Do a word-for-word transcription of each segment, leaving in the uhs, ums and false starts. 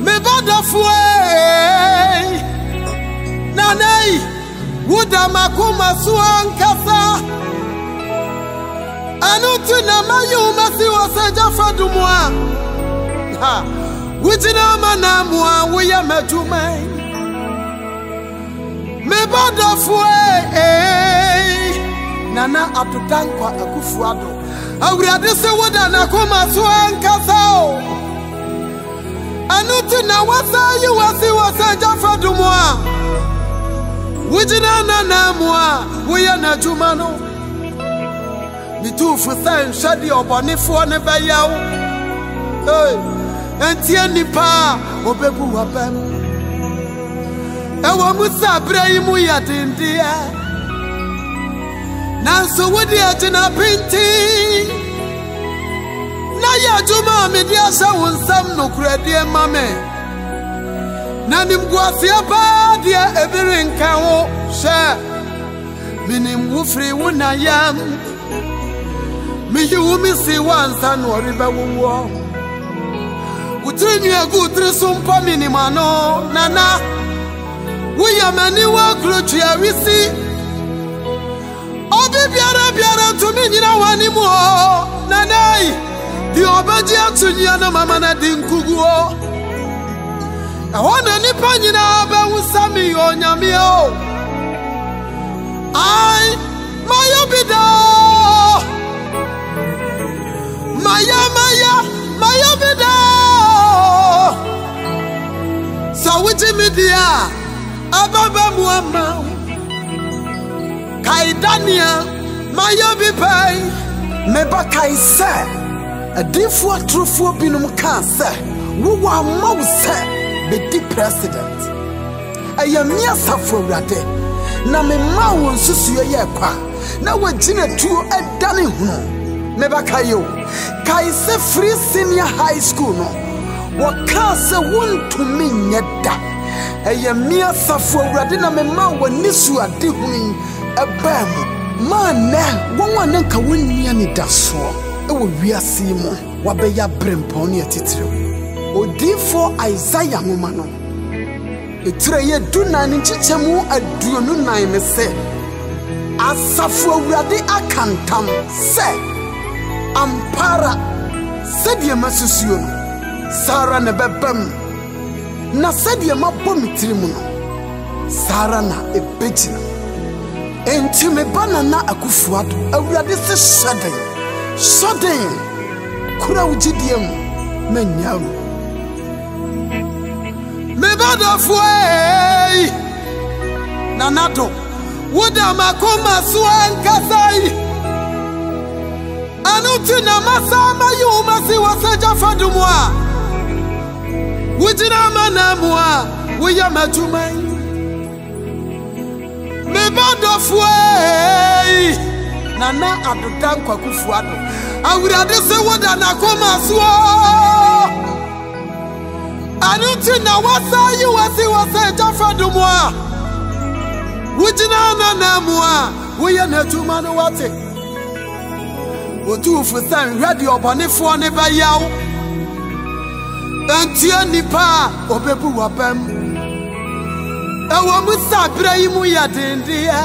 me badafue nanai wuda makuma suankasa anutu na mayuma si wasaja fadumwa ha wujina manamwa wuya majumai me badafue nana atudankwa akufuado awurade se wuda na kuma suankasa anutu na wasa yi wasi wasaja fadumwa wujina na namwa wuya na jumano mitufu san shadi obonifo ne bayaw hey entie nipa obebu wabam ewo musa braimu ya dindia nanso wudi agina pinti na ya juma me dia sha wonsam no kuradie mame na nimguase ba dia ebirin kan wo sha minim wufri wona yam mi yu mi si wansa no riba wo utrinyu agu trisumpa minimano nana we yamani wa klochi awisi obi biara biara to me nyina wani mu nanai di obaji atunya na mama na dinkuguo ahona nipa nyina ba wusami onyame o ai mayobida maya maya mayobida sawiti media ababa muama kaidania mayobi pai meba kaisa adifo atrofo binum ka se wo wa mawse be di president ayamia safo wrade na me ma won susu ye kwa na wagina tuo edane hunu meba kayo kaisa free senior high school no waka se wonto menyeda ayamia safo wrade na me ma woni su ade hunu ebam man won wan nka wonni ani daso e wo wiase mu wabeya brempon ne atitire odifo Isaiah ngoma no etire ye dunan nchichemu aduonu nan me se asafo awurade akantam se ampara sedie masusuo no sara ne bebam na sedie mabom mu no sara na ebegina enti me banana akufuado awurade se shaden shaden kura ugidiem menyaru me badafue nanado wuda makoma suankasai anuti na masama yuma si wasaja fadumwa wujina manamwa wuya majumai me badafue nana adudankwa kufuado awurade se wuda na koma suo anuti na wasa yi wasi wasaja fadumwa wujina na namwa wuya na jumano wate otufu san radio obonefo ne bayaw entie nipa obebu wabam ewo musa braimu ya dindia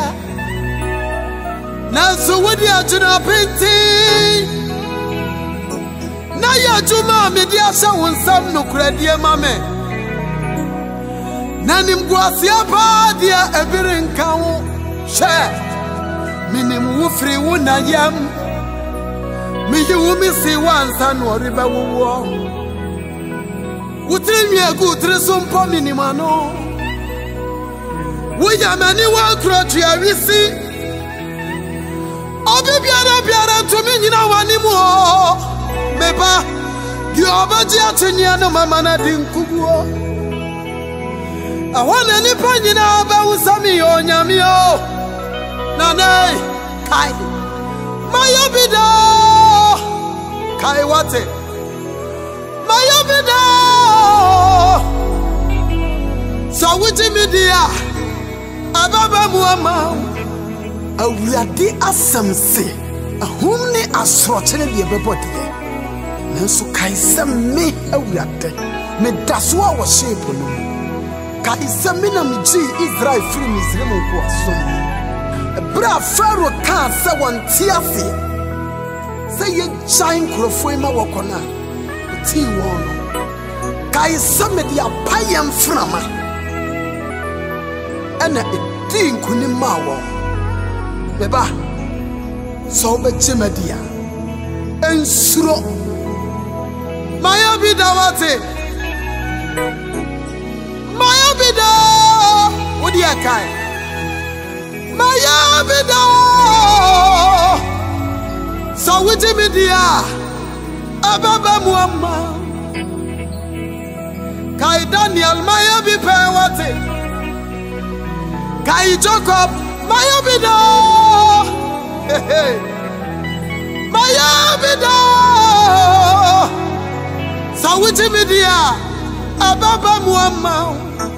na so wodi agina pinti na ya juma me dia sha wonsam no kuradie mame na nimguase ba dia ebirin kan wo she minim wufri wona yam mi yu mi si wansa no riba wo utrinyu agu trisumpa minimano wo yamani wa krotu awisi obi biara biara to me nyina wani mu meba di obaji atunya no mama na dinkuguo ahona nipa nyina ba wusami onyame o nanai kai mayobida kai wate mayobida sawuti media ababa muama awurade asamse ahumne asrochene de bebodie nanso kaisa me awurade me daswa wo shape no ka isemina me ji Israel free Misraim ko asom bra Pharaoh ka se won tiafe se ye giant crofo ma wokona ti won ka iseme dia payam frama ana edin kuni ma wo beba so be chimadia ensuro maya bidawate maya bida wodi akai maya bida so witi media ababa muamma kai Daniel maya bi pewate kai Jacob maya bida maya bida so witi media ababa muamma